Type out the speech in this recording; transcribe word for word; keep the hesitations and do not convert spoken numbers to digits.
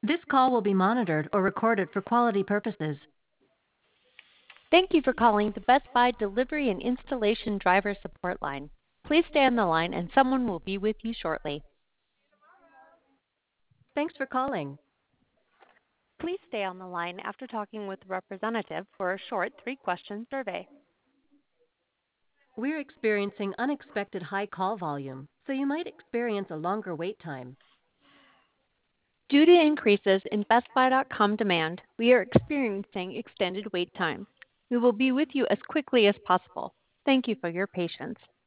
This call will be monitored or recorded for quality purposes. Thank you for calling the Best Buy Delivery and Installation Driver Support Line. Please stay on the line and someone will be with you shortly. Thanks for calling. Please stay on the line after talking with a representative for a short three-question survey. We're experiencing unexpected high call volume, so you might experience a longer wait time. Due to increases in Best Buy dot com demand, we are experiencing extended wait times. We will be with you as quickly as possible. Thank you for your patience.